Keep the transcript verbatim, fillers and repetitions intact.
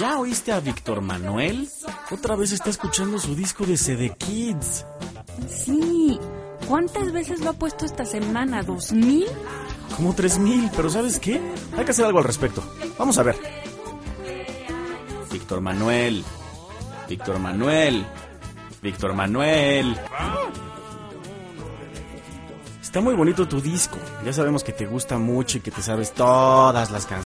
¿Ya oíste a Víctor Manuel? Otra vez está escuchando su disco de C D Kids. Sí. ¿Cuántas veces lo ha puesto esta semana? ¿Dos mil? Como tres mil, pero ¿sabes qué? Hay que hacer algo al respecto. Vamos a ver. Víctor Manuel. Víctor Manuel. Víctor Manuel. Está muy bonito tu disco. Ya sabemos que te gusta mucho y que te sabes todas las canciones.